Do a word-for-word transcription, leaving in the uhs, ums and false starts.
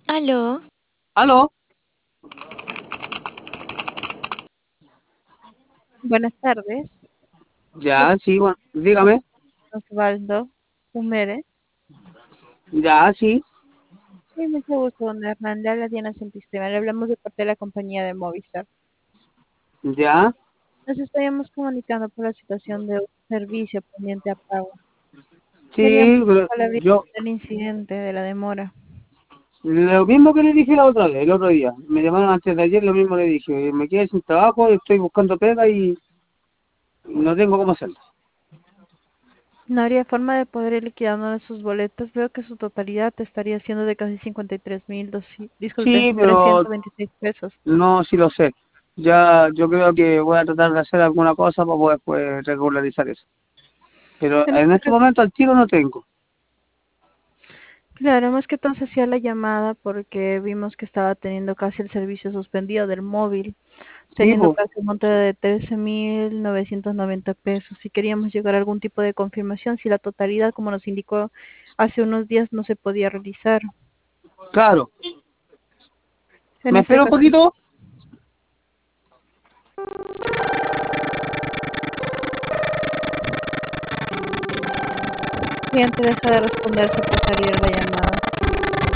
Aló, ¿Aló? buenas tardes. Ya, sí, bueno, dígame. Osvaldo Humere. Ya, sí, Sí, mucho gusto, don Hernán. Le habla Diana Santistema. Le hablamos de parte de la compañía de Movistar. ya. Nos estaríamos comunicando por la situación de un servicio pendiente a pago. Queríamos Sí, pero hablar yo, del incidente, de la demora. lo mismo que le dije la otra vez, el otro día. Me llamaron antes de ayer, lo mismo le dije. Me quedé sin trabajo, estoy buscando pega y no tengo cómo hacerlo. No habría forma de poder ir liquidando sus boletos. Veo que su totalidad estaría siendo de casi cincuenta y tres mil, disculpe, Sí, pero trescientos veintiséis pesos. no, sí lo sé. Ya, yo creo que voy a tratar de hacer alguna cosa para poder pues, regularizar eso. Pero En en este este caso, momento al tiro no tengo. claro, más que todo se hacía la llamada porque vimos que estaba teniendo casi el servicio suspendido del móvil, Sí, teniendo pues, casi un monto de trece mil novecientos noventa pesos. Si queríamos llegar a algún tipo de confirmación, si la totalidad, como nos indicó hace unos días, no se podía realizar. claro. En ¿Me este espero un caso, poquito? el cliente deja de responder, se pasaría la llamada.